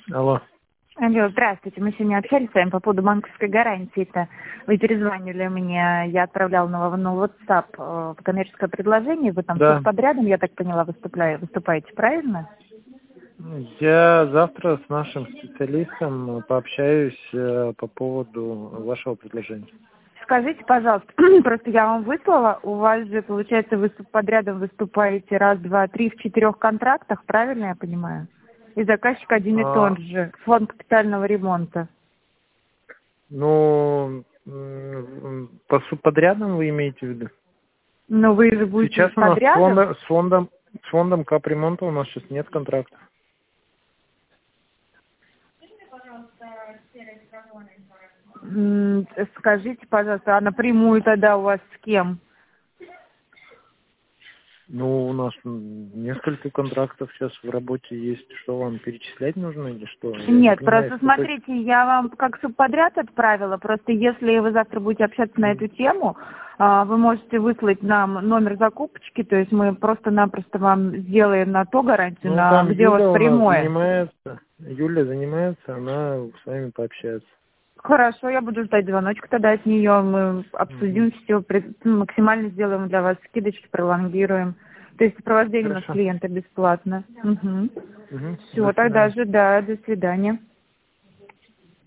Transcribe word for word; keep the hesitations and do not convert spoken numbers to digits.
Алло. Алло, здравствуйте. Мы сегодня общались с вами по поводу банковской гарантии. Это вы перезвонили мне, я отправляла на, на WhatsApp э, коммерческое предложение. Вы там Да. подрядом, я так поняла, выступля- выступаете, правильно? Я завтра с нашим специалистом пообщаюсь э, по поводу вашего предложения. Скажите, пожалуйста, просто я вам выслала, у вас же, получается, вы подрядом выступаете раз, два, три в четырех контрактах, правильно я понимаю? И заказчик один и А, тот же, фонд капитального ремонта. ну, м, по субподрядам вы имеете в виду? Но вы же будете Сейчас с у нас с подрядом? фондом, с фондом, с фондом капремонта у нас сейчас нет контракта. М, Скажите, пожалуйста, а напрямую тогда у вас с кем? Ну, у нас м, несколько контрактов сейчас в работе есть. Что вам перечислять нужно или что? Я не Нет, понимаю, просто с какой... смотрите, я вам как субподряд отправила, просто если вы завтра будете общаться на эту тему, а, вы можете выслать нам номер закупочки, то есть мы просто-напросто вам сделаем на то гарантию, Ну, на там где у вас Юля у нас прямое. занимается. Юля занимается, она с вами пообщается. Хорошо, я буду ждать звоночка тогда от нее, мы Мгм. обсудим все, максимально сделаем для вас скидочки, пролонгируем. То есть сопровождение у нас Хорошо. клиента бесплатно. Угу. Мгм. До Все, тогда свидания. ожидаю, до свидания.